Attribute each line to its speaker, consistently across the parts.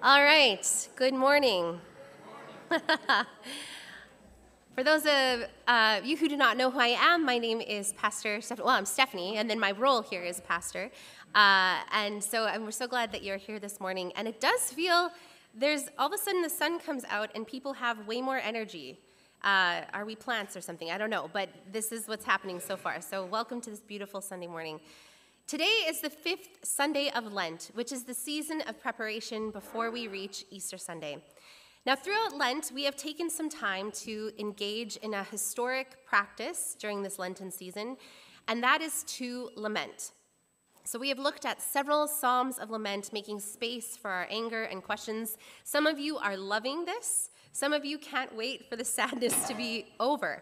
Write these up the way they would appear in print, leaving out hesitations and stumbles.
Speaker 1: All right, good morning. For those of you who do not know who I am, my name is Pastor Stephanie. Well, I'm Stephanie, and then my role here is Pastor. We're so glad that you're here this morning. And it does feel there's all of a sudden the sun comes out and people have way more energy. Are we plants or something? I don't know, but this is what's happening so far. So welcome to this beautiful Sunday morning. Today is the 5th Sunday of Lent, which is the season of preparation before we reach Easter Sunday. Now, throughout Lent, we have taken some time to engage in a historic practice during this Lenten season, and that is to lament. So we have looked at several Psalms of lament, making space for our anger and questions. Some of you are loving this. Some of you can't wait for the sadness to be over.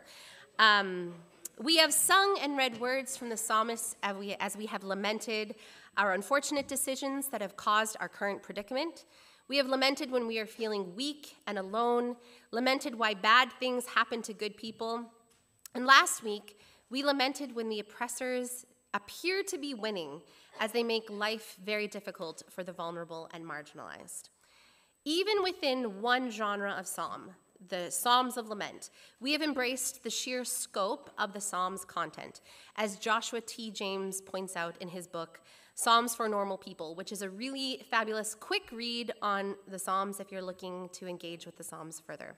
Speaker 1: We have sung and read words from the psalmists as we have lamented our unfortunate decisions that have caused our current predicament. We have lamented when we are feeling weak and alone, lamented why bad things happen to good people. And last week, we lamented when the oppressors appear to be winning as they make life very difficult for the vulnerable and marginalized. Even within one genre of psalm, the Psalms of Lament, we have embraced the sheer scope of the Psalms' content, as Joshua T. James points out in his book, Psalms for Normal People, which is a really fabulous quick read on the Psalms if you're looking to engage with the Psalms further.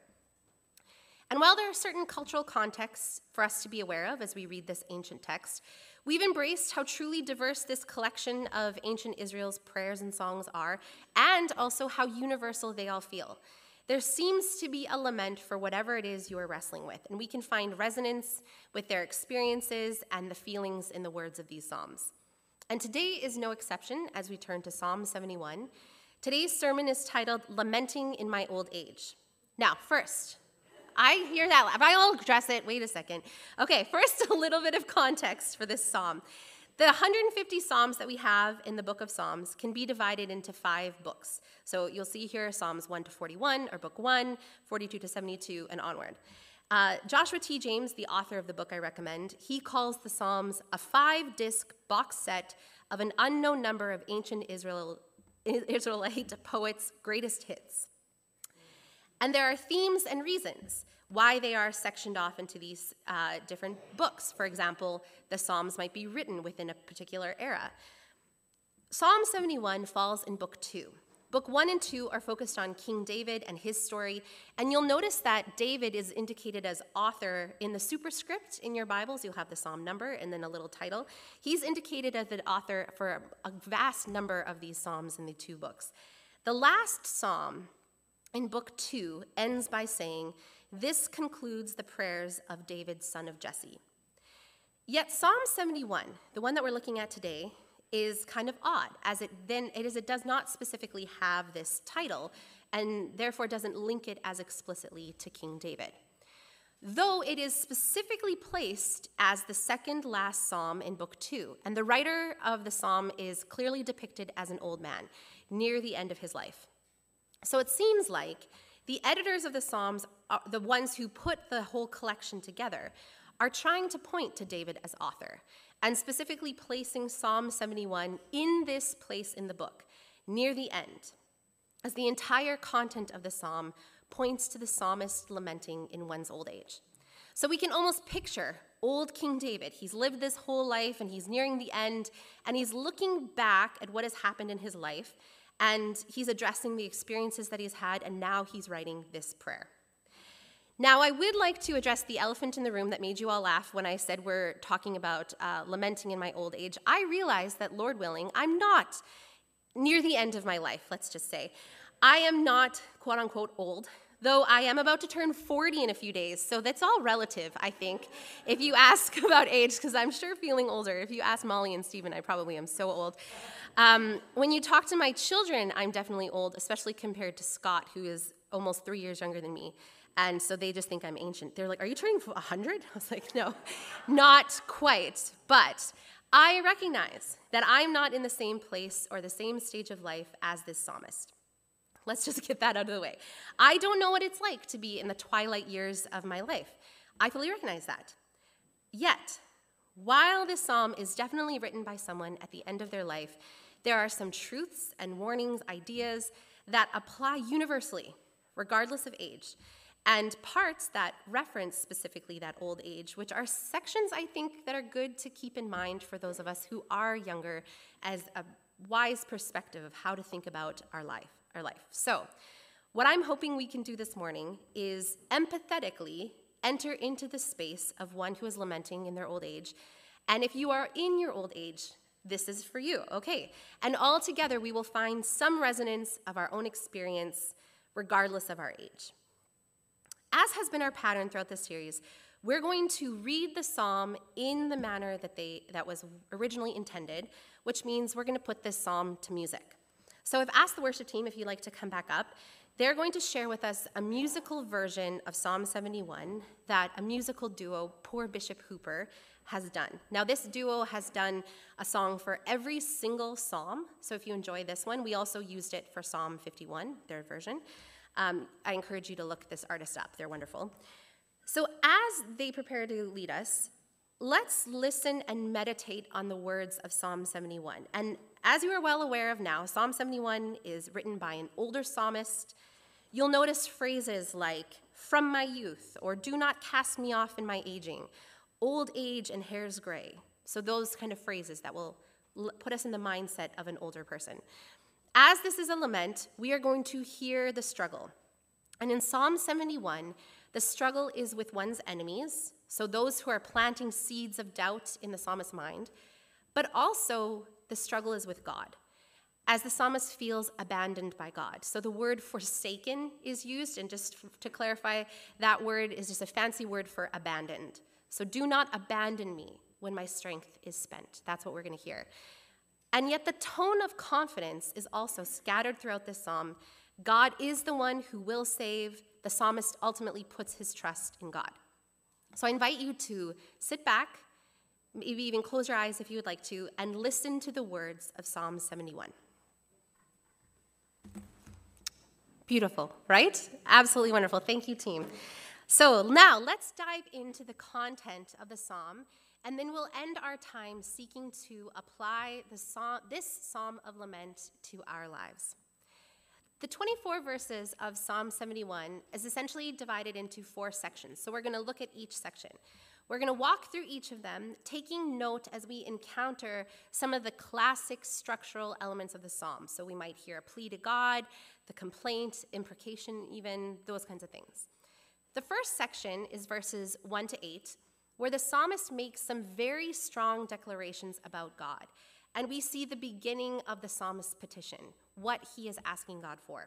Speaker 1: And while there are certain cultural contexts for us to be aware of as we read this ancient text, we've embraced how truly diverse this collection of ancient Israel's prayers and songs are, and also how universal they all feel. There seems to be a lament for whatever it is you are wrestling with, and we can find resonance with their experiences and the feelings in the words of these psalms. And today is no exception as we turn to Psalm 71. Today's sermon is titled, Lamenting in My Old Age. Now, first, I hear that. If I'll address it, wait a second. Okay, first, a little bit of context for this psalm. The 150 psalms that we have in the book of Psalms can be divided into 5 books. So you'll see here Psalms 1 to 41, or book 1, 42 to 72, and onward. Joshua T. James, the author of the book I recommend, he calls the Psalms a 5-disc box set of an unknown number of ancient Israelite poets' greatest hits. And there are themes and reasons why they are sectioned off into these different books. For example, the Psalms might be written within a particular era. Psalm 71 falls in book 2. Book 1 and 2 are focused on King David and his story, and you'll notice that David is indicated as author in the superscript in your Bibles. You'll have the psalm number and then a little title. He's indicated as the author for a vast number of these psalms in the 2 books. The last psalm in book 2 ends by saying, "This concludes the prayers of David, son of Jesse." Yet Psalm 71, the one that we're looking at today, is kind of odd, as it does not specifically have this title, and therefore doesn't link it as explicitly to King David. Though it is specifically placed as the second last psalm in book 2, and the writer of the psalm is clearly depicted as an old man, near the end of his life. So it seems like the editors of the Psalms, the ones who put the whole collection together, are trying to point to David as author, and specifically placing Psalm 71 in this place in the book, near the end, as the entire content of the psalm points to the psalmist lamenting in one's old age. So we can almost picture old King David. He's lived this whole life, and he's nearing the end, and he's looking back at what has happened in his life, and he's addressing the experiences that he's had, and now he's writing this prayer. Now, I would like to address the elephant in the room that made you all laugh when I said we're talking about lamenting in my old age. I realize that, Lord willing, I'm not near the end of my life, let's just say. I am not, quote unquote, old, though I am about to turn 40 in a few days, so that's all relative, I think, if you ask about age, because I'm sure feeling older. If you ask Molly and Stephen, I probably am so old. When you talk to my children, I'm definitely old, especially compared to Scott, who is almost 3 years younger than me. And so they just think I'm ancient. They're like, "Are you turning 100? I was like, "No, not quite." But I recognize that I'm not in the same place or the same stage of life as this psalmist. Let's just get that out of the way. I don't know what it's like to be in the twilight years of my life. I fully recognize that. Yet, while this psalm is definitely written by someone at the end of their life, there are some truths and warnings, ideas that apply universally, regardless of age, and parts that reference specifically that old age, which are sections I think that are good to keep in mind for those of us who are younger as a wise perspective of how to think about our life. So, what I'm hoping we can do this morning is empathetically enter into the space of one who is lamenting in their old age. And if you are in your old age, this is for you, okay? And all together we will find some resonance of our own experience, regardless of our age. As has been our pattern throughout this series, we're going to read the psalm in the manner that was originally intended, which means we're going to put this psalm to music. So I've asked the worship team if you'd like to come back up. They're going to share with us a musical version of Psalm 71 that a musical duo, Poor Bishop Hooper, has done. Now, this duo has done a song for every single psalm, so if you enjoy this one, we also used it for Psalm 51, their version. I encourage you to look this artist up. They're wonderful. So as they prepare to lead us, let's listen and meditate on the words of Psalm 71. And as you are well aware of now, Psalm 71 is written by an older psalmist. You'll notice phrases like, "from my youth," or "do not cast me off in my aging," "old age and hair's gray." So those kind of phrases that will put us in the mindset of an older person. As this is a lament, we are going to hear the struggle. And in Psalm 71, the struggle is with one's enemies, so those who are planting seeds of doubt in the psalmist's mind, but also the struggle is with God, as the psalmist feels abandoned by God. So the word forsaken is used, and just to clarify, that word is just a fancy word for abandoned. So do not abandon me when my strength is spent. That's what we're going to hear. And yet the tone of confidence is also scattered throughout this psalm. God is the one who will save. The psalmist ultimately puts his trust in God. So I invite you to sit back, maybe even close your eyes if you would like to, and listen to the words of Psalm 71. Beautiful, right? Absolutely wonderful. Thank you, team. So now let's dive into the content of the psalm, and then we'll end our time seeking to apply this psalm of lament to our lives. The 24 verses of Psalm 71 is essentially divided into 4 sections. So we're going to look at each section. We're going to walk through each of them, taking note as we encounter some of the classic structural elements of the psalm. So we might hear a plea to God, the complaint, imprecation even, those kinds of things. The first section is verses 1 to 8, where the psalmist makes some very strong declarations about God. And we see the beginning of the psalmist's petition, what he is asking God for.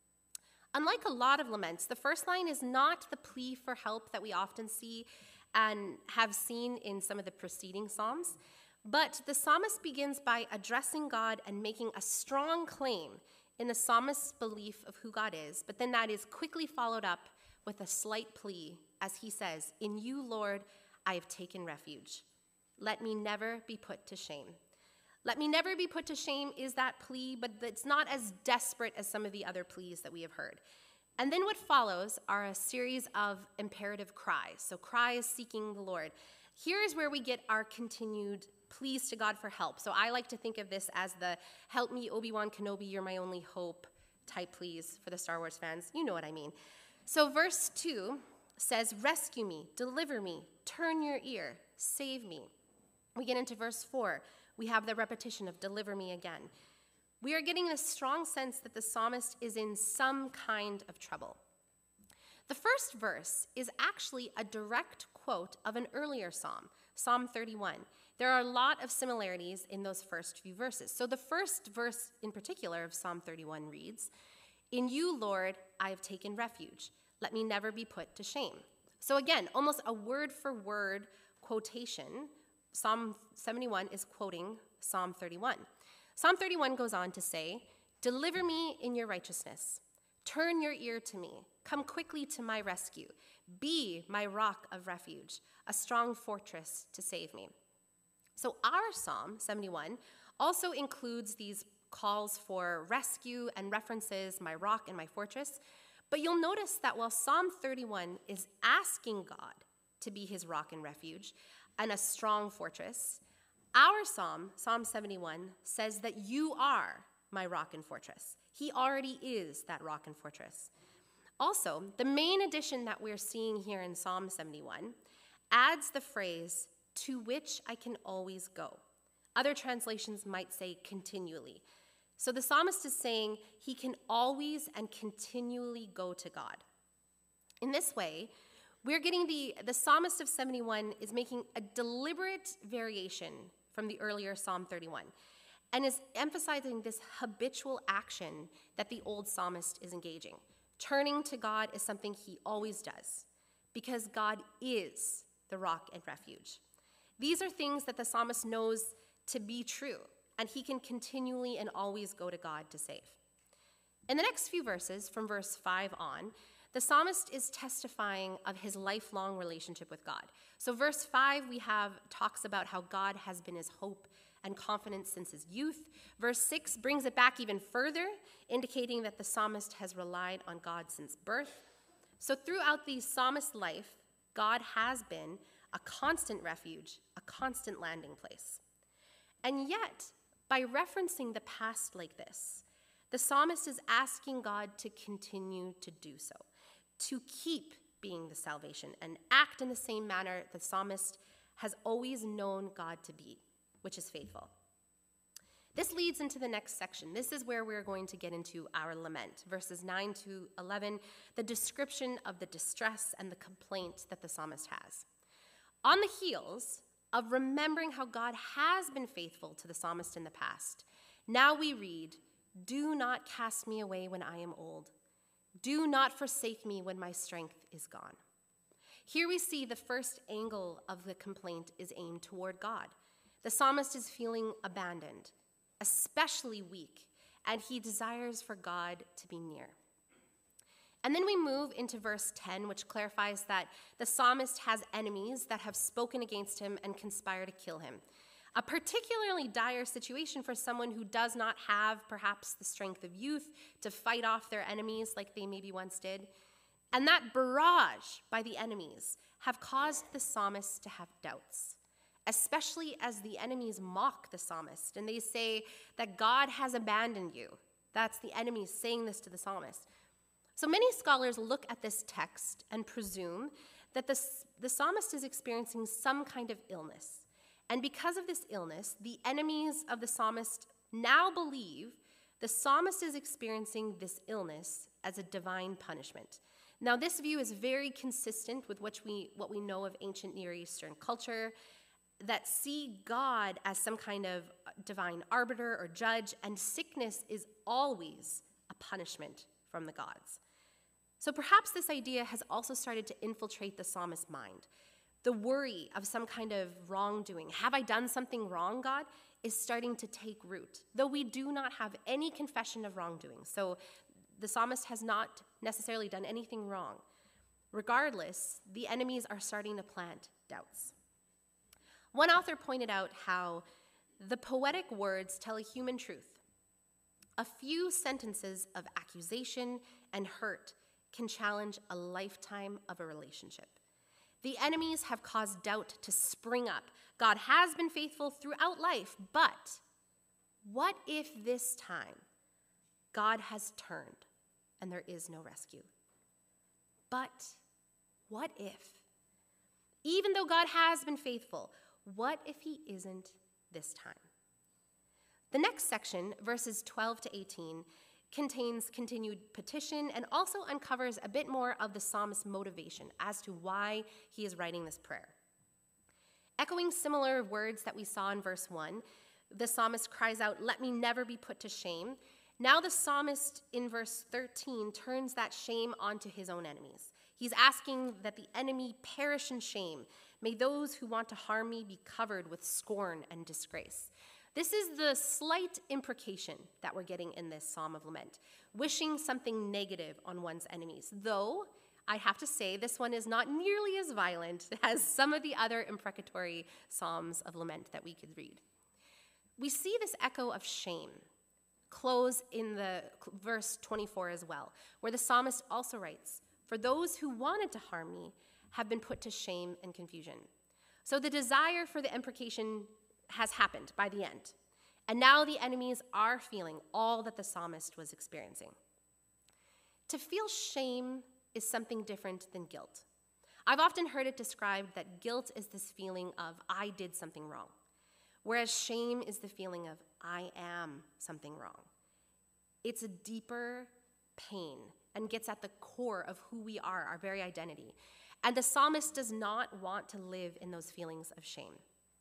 Speaker 1: Unlike a lot of laments, the first line is not the plea for help that we often see and have seen in some of the preceding psalms, but the psalmist begins by addressing God and making a strong claim in the psalmist's belief of who God is, but then that is quickly followed up with a slight plea as he says, "In you, Lord, I have taken refuge. Let me never be put to shame." Let me never be put to shame is that plea, but it's not as desperate as some of the other pleas that we have heard. And then what follows are a series of imperative cries. So cries seeking the Lord. Here is where we get our continued pleas to God for help. So I like to think of this as the "help me, Obi-Wan Kenobi, you're my only hope" type pleas for the Star Wars fans. You know what I mean. So verse 2 says, "Rescue me, deliver me, turn your ear, save me." We get into verse 4. We have the repetition of "deliver me" again. We are getting a strong sense that the psalmist is in some kind of trouble. The first verse is actually a direct quote of an earlier psalm, Psalm 31. There are a lot of similarities in those first few verses. So the first verse in particular of Psalm 31 reads, "In you, Lord, I have taken refuge. Let me never be put to shame." So again, almost a word-for-word quotation. Psalm 71 is quoting Psalm 31. Psalm 31 goes on to say, "Deliver me in your righteousness. Turn your ear to me. Come quickly to my rescue. Be my rock of refuge, a strong fortress to save me." So our Psalm 71 also includes these calls for rescue and references, "my rock and my fortress." But you'll notice that while Psalm 31 is asking God to be his rock and refuge and a strong fortress, our Psalm, Psalm 71, says that you are my rock and fortress. He already is that rock and fortress. Also, the main addition that we're seeing here in Psalm 71 adds the phrase, "to which I can always go." Other translations might say continually. So the psalmist is saying he can always and continually go to God. In this way, we're getting the psalmist of 71 is making a deliberate variation from the earlier Psalm 31 and is emphasizing this habitual action that the old psalmist is engaging. Turning to God is something he always does because God is the rock and refuge. These are things that the psalmist knows to be true, and he can continually and always go to God to save. In the next few verses, from verse 5 on, the psalmist is testifying of his lifelong relationship with God. So verse 5 talks about how God has been his hope and confidence since his youth. Verse 6 brings it back even further, indicating that the psalmist has relied on God since birth. So throughout the psalmist's life, God has been a constant refuge, a constant landing place. And yet, by referencing the past like this, the psalmist is asking God to continue to do so, to keep being the salvation and act in the same manner the psalmist has always known God to be, which is faithful. This leads into the next section. This is where we're going to get into our lament, verses 9 to 11, the description of the distress and the complaint that the psalmist has. On the heels of remembering how God has been faithful to the psalmist in the past, now we read, "Do not cast me away when I am old. Do not forsake me when my strength is gone." Here we see the first angle of the complaint is aimed toward God. The psalmist is feeling abandoned, especially weak, and he desires for God to be near. And then we move into verse 10, which clarifies that the psalmist has enemies that have spoken against him and conspire to kill him. A particularly dire situation for someone who does not have perhaps the strength of youth to fight off their enemies like they maybe once did. And that barrage by the enemies have caused the psalmist to have doubts, especially as the enemies mock the psalmist and they say that God has abandoned you. That's the enemies saying this to the psalmist. So many scholars look at this text and presume that the psalmist is experiencing some kind of illness. And because of this illness, the enemies of the psalmist now believe the psalmist is experiencing this illness as a divine punishment. Now, this view is very consistent with what we know of ancient Near Eastern culture, that see God as some kind of divine arbiter or judge, and sickness is always a punishment from the gods. So perhaps this idea has also started to infiltrate the psalmist's mind. The worry of some kind of wrongdoing, have I done something wrong, God, is starting to take root, though we do not have any confession of wrongdoing. So the psalmist has not necessarily done anything wrong. Regardless, the enemies are starting to plant doubts. One author pointed out how the poetic words tell a human truth. A few sentences of accusation and hurt can challenge a lifetime of a relationship. The enemies have caused doubt to spring up. God has been faithful throughout life, but what if this time God has turned and there is no rescue? But what if? Even though God has been faithful, what if he isn't this time? The next section, verses 12 to 18, contains continued petition and also uncovers a bit more of the psalmist's motivation as to why he is writing this prayer. Echoing similar words that we saw in verse 1, the psalmist cries out, "Let me never be put to shame." Now the psalmist in verse 13 turns that shame onto his own enemies. He's asking that the enemy perish in shame. May those who want to harm me be covered with scorn and disgrace. This is the slight imprecation that we're getting in this Psalm of Lament, wishing something negative on one's enemies, though I have to say this one is not nearly as violent as some of the other imprecatory Psalms of Lament that we could read. We see this echo of shame close in the verse 24 as well, where the psalmist also writes, "For those who wanted to harm me have been put to shame and confusion." So the desire for the imprecation has happened by the end. And now the enemies are feeling all that the psalmist was experiencing. To feel shame is something different than guilt. I've often heard it described that guilt is this feeling of, I did something wrong, whereas shame is the feeling of, I am something wrong. It's a deeper pain and gets at the core of who we are, our very identity. And the psalmist does not want to live in those feelings of shame.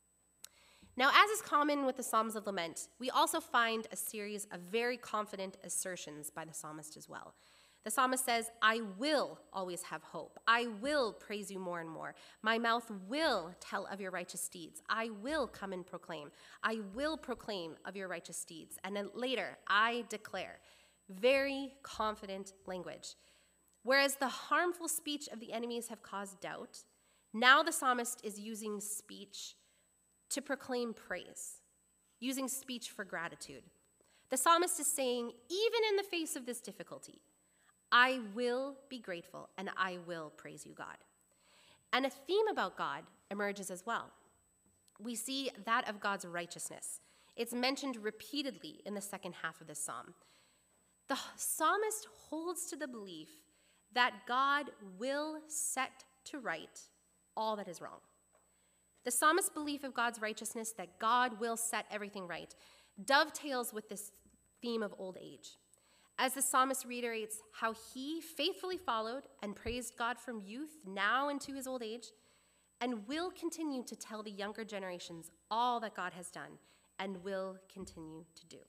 Speaker 1: Now, as is common with the Psalms of Lament, we also find a series of very confident assertions by the psalmist as well. The psalmist says, I will always have hope. I will praise you more and more. My mouth will tell of your righteous deeds. I will come and proclaim. I will proclaim of your righteous deeds. And then later, I declare. Very confident language. Whereas the harmful speech of the enemies have caused doubt, now the psalmist is using speech to proclaim praise, using speech for gratitude. The psalmist is saying, even in the face of this difficulty, I will be grateful and I will praise you, God. And a theme about God emerges as well. We see that of God's righteousness. It's mentioned repeatedly in the second half of this psalm. The psalmist holds to the belief that God will set to right all that is wrong. The psalmist's belief of God's righteousness, that God will set everything right, dovetails with this theme of old age. As the psalmist reiterates how he faithfully followed and praised God from youth now into his old age, and will continue to tell the younger generations all that God has done and will continue to do.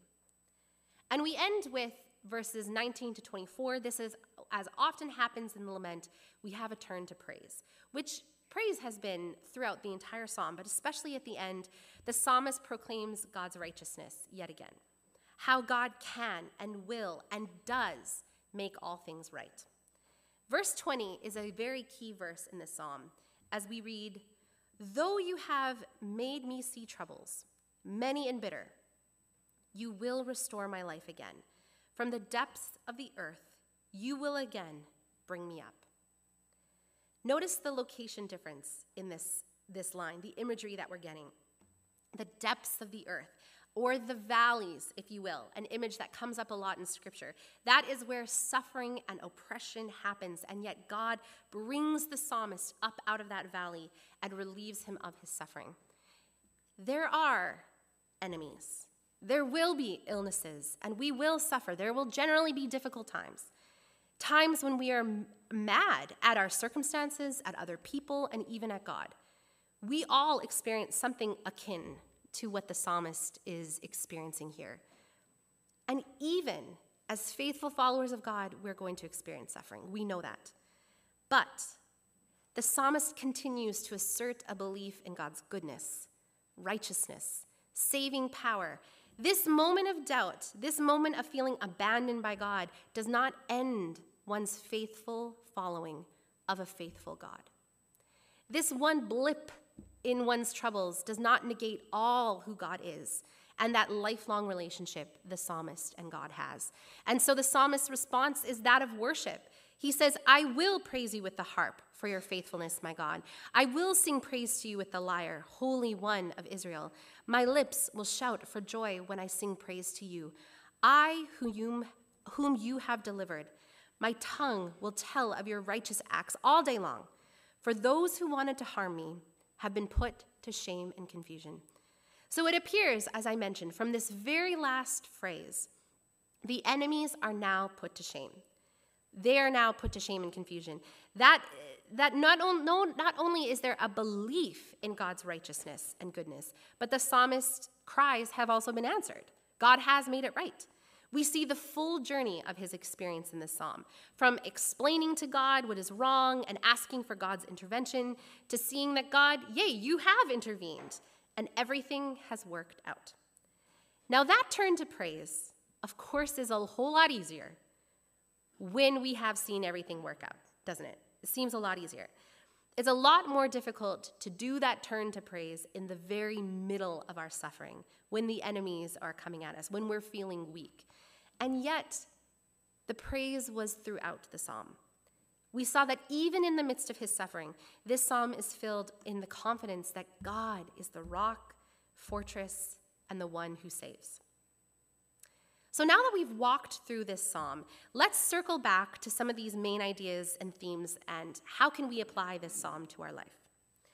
Speaker 1: And we end with verses 19 to 24. This is, as often happens in the lament, we have a turn to praise, which praise has been throughout the entire psalm, but especially at the end, the psalmist proclaims God's righteousness yet again, how God can and will and does make all things right. Verse 20 is a very key verse in this psalm as we read, though you have made me see troubles, many and bitter, you will restore my life again. From the depths of the earth, you will again bring me up. Notice the location difference in this line, the imagery that we're getting. The depths of the earth, or the valleys, if you will, an image that comes up a lot in Scripture. That is where suffering and oppression happens, and yet God brings the psalmist up out of that valley and relieves him of his suffering. There are enemies. There will be illnesses, and we will suffer. There will generally be difficult times. Times when we are mad at our circumstances, at other people, and even at God. We all experience something akin to what the psalmist is experiencing here. And even as faithful followers of God, we're going to experience suffering. We know that. But the psalmist continues to assert a belief in God's goodness, righteousness, saving power. This moment of doubt, this moment of feeling abandoned by God, does not end one's faithful following of a faithful God. This one blip in one's troubles does not negate all who God is and that lifelong relationship the psalmist and God has. And so the psalmist's response is that of worship. He says, I will praise you with the harp for your faithfulness, my God. I will sing praise to you with the lyre, Holy One of Israel. My lips will shout for joy when I sing praise to you. I, whom you have delivered, my tongue will tell of your righteous acts all day long. For those who wanted to harm me have been put to shame and confusion. So it appears, as I mentioned, from this very last phrase, the enemies are now put to shame. They are now put to shame and confusion. That not only is there a belief in God's righteousness and goodness, but the psalmist's cries have also been answered. God has made it right. We see the full journey of his experience in this psalm, from explaining to God what is wrong and asking for God's intervention, to seeing that God, yea, you have intervened, and everything has worked out. Now that turn to praise, of course, is a whole lot easier when we have seen everything work out, doesn't it? It seems a lot easier. It's a lot more difficult to do that turn to praise in the very middle of our suffering, when the enemies are coming at us, when we're feeling weak. And yet, the praise was throughout the psalm. We saw that even in the midst of his suffering, this psalm is filled in the confidence that God is the rock, fortress, and the one who saves. So now that we've walked through this psalm, let's circle back to some of these main ideas and themes and how can we apply this psalm to our life.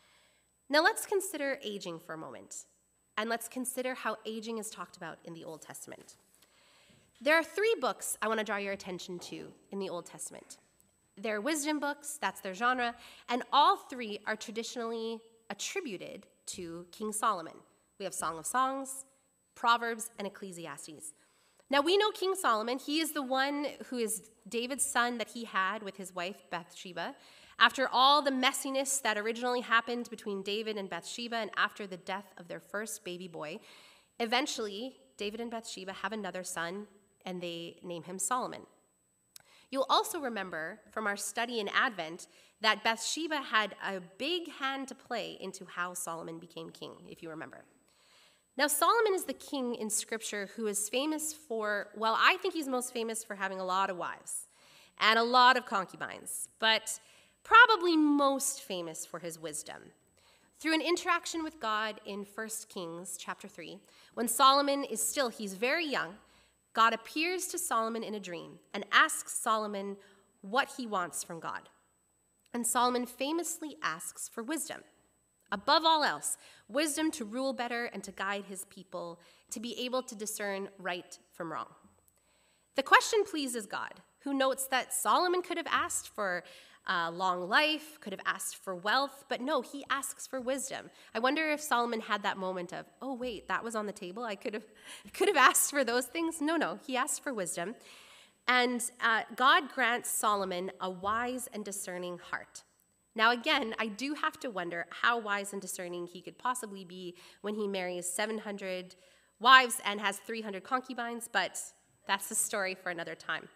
Speaker 1: Now let's consider aging for a moment, and let's consider how aging is talked about in the Old Testament. There are 3 books I want to draw your attention to in the Old Testament. They're wisdom books, that's their genre, and all 3 are traditionally attributed to King Solomon. We have Song of Songs, Proverbs, and Ecclesiastes. Now we know King Solomon, he is the one who is David's son that he had with his wife Bathsheba. After all the messiness that originally happened between David and Bathsheba and after the death of their first baby boy, eventually David and Bathsheba have another son and they name him Solomon. You'll also remember from our study in Advent that Bathsheba had a big hand to play into how Solomon became king, if you remember. Now, Solomon is the king in Scripture who is famous for, well, I think he's most famous for having a lot of wives and a lot of concubines, but probably most famous for his wisdom. Through an interaction with God in 1 Kings chapter 3, when Solomon he's very young, God appears to Solomon in a dream and asks Solomon what he wants from God. And Solomon famously asks for wisdom. Above all else, wisdom to rule better and to guide his people, to be able to discern right from wrong. The question pleases God, who notes that Solomon could have asked for long life, could have asked for wealth, but no, he asks for wisdom. I wonder if Solomon had that moment of, oh wait, that was on the table, I could have asked for those things. No, he asked for wisdom. And God grants Solomon a wise and discerning heart. Now again, I do have to wonder how wise and discerning he could possibly be when he marries 700 wives and has 300 concubines, but that's a story for another time.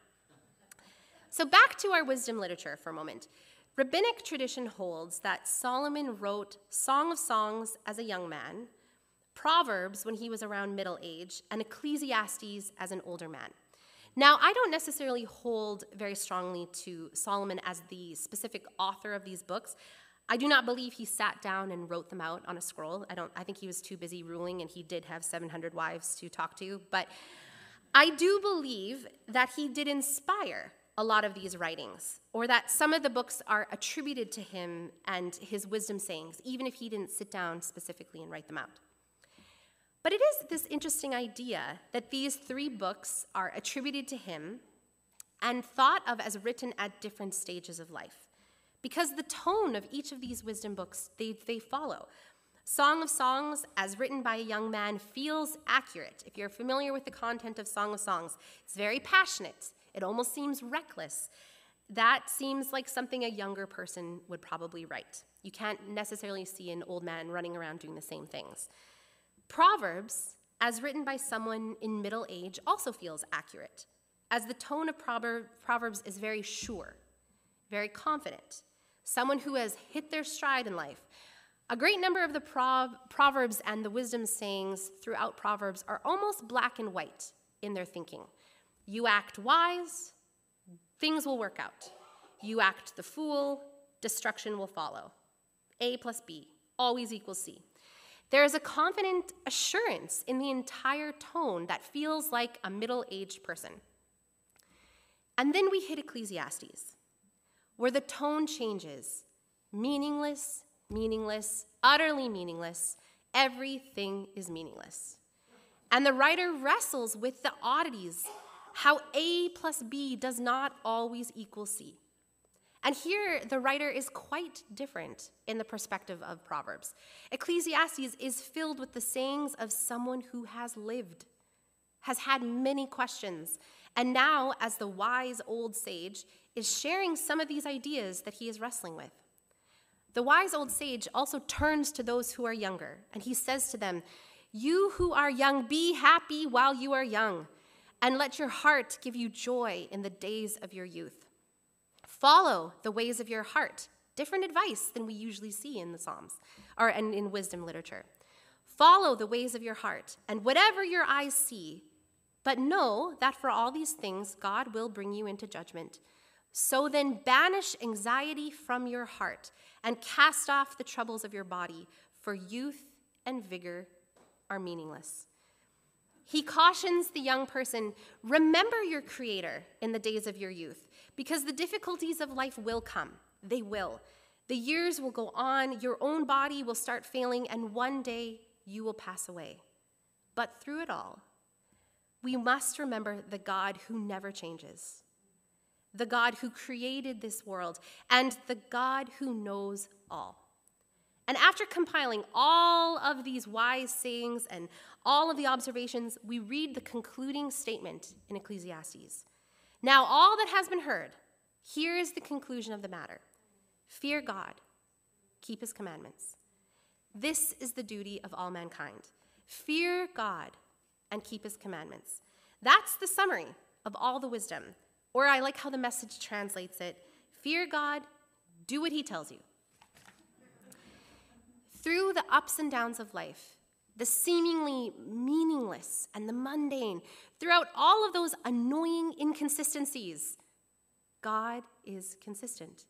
Speaker 1: So back to our wisdom literature for a moment. Rabbinic tradition holds that Solomon wrote Song of Songs as a young man, Proverbs when he was around middle age, and Ecclesiastes as an older man. Now, I don't necessarily hold very strongly to Solomon as the specific author of these books. I do not believe he sat down and wrote them out on a scroll. I think he was too busy ruling, and he did have 700 wives to talk to. But I do believe that he did inspire a lot of these writings, or that some of the books are attributed to him and his wisdom sayings, even if he didn't sit down specifically and write them out. But it is this interesting idea that these 3 books are attributed to him and thought of as written at different stages of life, because the tone of each of these wisdom books, they follow. Song of Songs, as written by a young man, feels accurate. If you're familiar with the content of Song of Songs, it's very passionate. It almost seems reckless. That seems like something a younger person would probably write. You can't necessarily see an old man running around doing the same things. Proverbs, as written by someone in middle age, also feels accurate, as the tone of Proverbs is very sure, very confident, someone who has hit their stride in life. A great number of the Proverbs and the wisdom sayings throughout Proverbs are almost black and white in their thinking. You act wise, things will work out. You act the fool, destruction will follow. A plus B always equals C. There is a confident assurance in the entire tone that feels like a middle-aged person. And then we hit Ecclesiastes, where the tone changes. Meaningless, meaningless, utterly meaningless. Everything is meaningless. And the writer wrestles with the oddities, how A plus B does not always equal C. And here, the writer is quite different in the perspective of Proverbs. Ecclesiastes is filled with the sayings of someone who has lived, has had many questions, and now, as the wise old sage, is sharing some of these ideas that he is wrestling with. The wise old sage also turns to those who are younger, and he says to them, "You who are young, be happy while you are young, and let your heart give you joy in the days of your youth. Follow the ways of your heart." Different advice than we usually see in the Psalms or in wisdom literature. Follow the ways of your heart, and whatever your eyes see, but know that for all these things God will bring you into judgment. So then banish anxiety from your heart and cast off the troubles of your body, for youth and vigor are meaningless. He cautions the young person, remember your Creator in the days of your youth, because the difficulties of life will come. They will. The years will go on, your own body will start failing, and one day you will pass away. But through it all, we must remember the God who never changes, the God who created this world, and the God who knows all. And after compiling all of these wise sayings and all of the observations, we read the concluding statement in Ecclesiastes. Now, all that has been heard, here is the conclusion of the matter. Fear God, keep his commandments. This is the duty of all mankind. Fear God and keep his commandments. That's the summary of all the wisdom. Or I like how the Message translates it. Fear God, do what he tells you. Through the ups and downs of life, the seemingly meaningless and the mundane, throughout all of those annoying inconsistencies, God is consistent.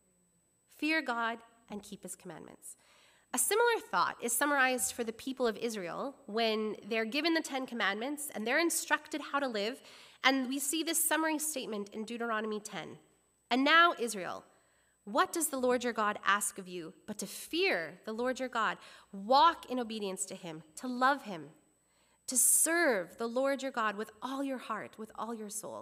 Speaker 1: Fear God and keep his commandments. A similar thought is summarized for the people of Israel when they're given the 10 Commandments and they're instructed how to live. And we see this summary statement in Deuteronomy 10. And now, Israel, what does the Lord your God ask of you but to fear the Lord your God, walk in obedience to him, to love him, to serve the Lord your God with all your heart, with all your soul?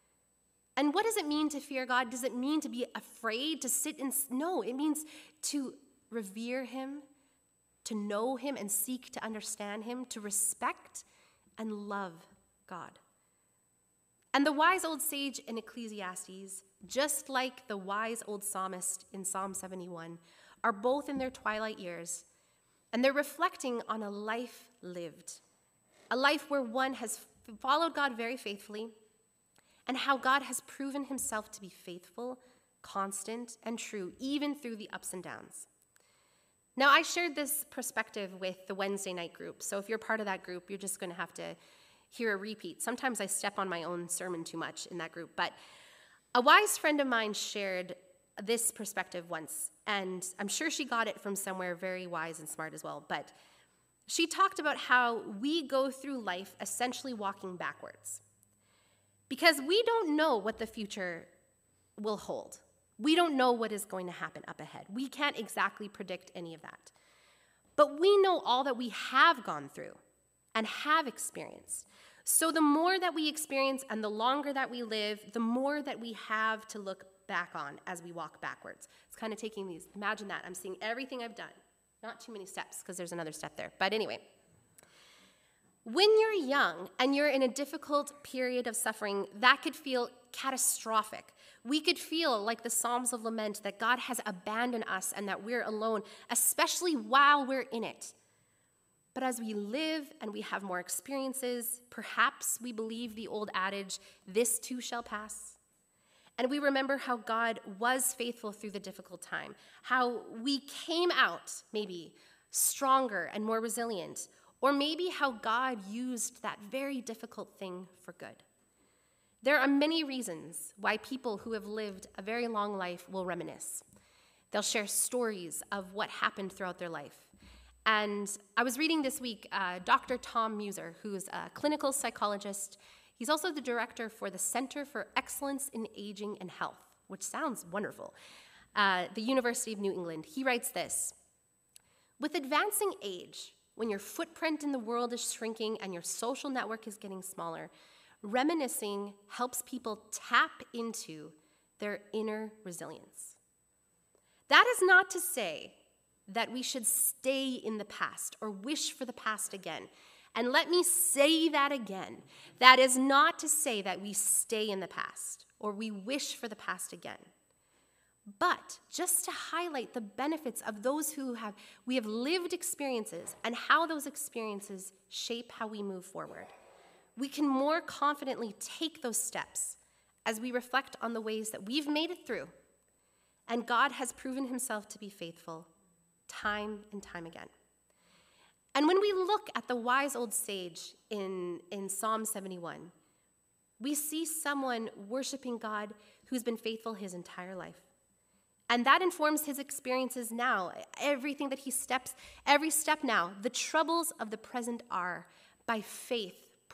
Speaker 1: And what does it mean to fear God? Does it mean to be afraid, to sit in? No, it means to revere him, to know him and seek to understand him, to respect and love God. And the wise old sage in Ecclesiastes, just like the wise old psalmist in Psalm 71, are both in their twilight years, and they're reflecting on a life lived, a life where one has followed God very faithfully, and how God has proven himself to be faithful, constant, and true, even through the ups and downs. Now, I shared this perspective with the Wednesday night group, so if you're part of that group, you're just going to have to hear a repeat. Sometimes I step on my own sermon too much in that group, but a wise friend of mine shared this perspective once, and I'm sure she got it from somewhere very wise and smart as well, but she talked about how we go through life essentially walking backwards because we don't know what the future will hold. We don't know what is going to happen up ahead. We can't exactly predict any of that. But we know all that we have gone through and have experienced. So the more that we experience and the longer that we live, the more that we have to look back on as we walk backwards. It's kind of taking these, imagine that, I'm seeing everything I've done. Not too many steps, because there's another step there. But anyway, when you're young and you're in a difficult period of suffering, that could feel catastrophic. We could feel like the Psalms of Lament, that God has abandoned us and that we're alone, especially while we're in it. But as we live and we have more experiences, perhaps we believe the old adage, this too shall pass. And we remember how God was faithful through the difficult time, how we came out maybe stronger and more resilient, or maybe how God used that very difficult thing for good. There are many reasons why people who have lived a very long life will reminisce. They'll share stories of what happened throughout their life. And I was reading this week Dr. Tom Muser, who's a clinical psychologist. He's also the director for the Center for Excellence in Aging and Health, which sounds wonderful, the University of New England. He writes this: with advancing age, when your footprint in the world is shrinking and your social network is getting smaller, reminiscing helps people tap into their inner resilience. That is not to say that we should stay in the past or wish for the past again. And let me say that again. That is not to say that we stay in the past or we wish for the past again. But just to highlight the benefits of those we have lived experiences and how those experiences shape how we move forward. We can more confidently take those steps as we reflect on the ways that we've made it through, and God has proven himself to be faithful time and time again. And when we look at the wise old sage in Psalm 71, we see someone worshiping God who's been faithful his entire life. And that informs his experiences now. Everything that he steps, every step now, the troubles of the present are, by faith,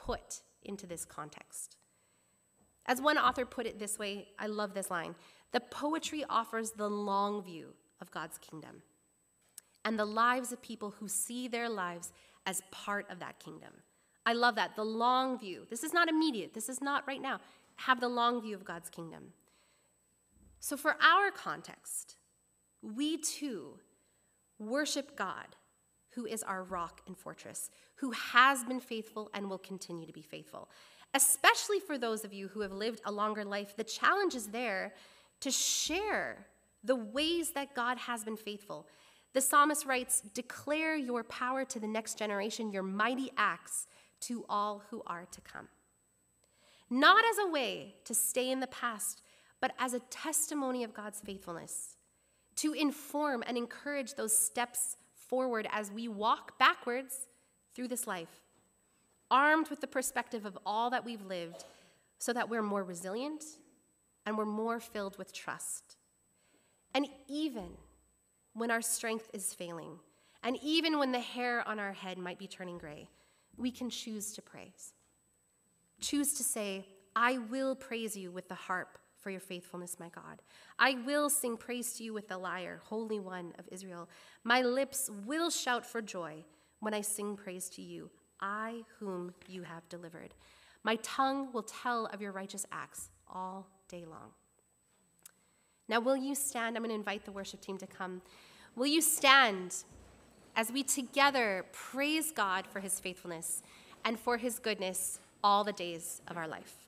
Speaker 1: put into this context. As one author put it this way, I love this line: the poetry offers the long view of God's kingdom and the lives of people who see their lives as part of that kingdom. I love that, the long view. This is not immediate. This is not right now. Have the long view of God's kingdom. So for our context, we too worship God, who is our rock and fortress, who has been faithful and will continue to be faithful. Especially for those of you who have lived a longer life, the challenge is there to share the ways that God has been faithful. The psalmist writes, "Declare your power to the next generation, your mighty acts to all who are to come." Not as a way to stay in the past, but as a testimony of God's faithfulness, to inform and encourage those steps forward as we walk backwards through this life, armed with the perspective of all that we've lived, so that we're more resilient and we're more filled with trust. And even when our strength is failing, and even when the hair on our head might be turning gray, we can choose to praise. Choose to say, "I will praise you with the harp for your faithfulness, my God. I will sing praise to you with the lyre, Holy One of Israel. My lips will shout for joy when I sing praise to you, I whom you have delivered. My tongue will tell of your righteous acts all day long." Now, will you stand? I'm going to invite the worship team to come. Will you stand as we together praise God for his faithfulness and for his goodness all the days of our life?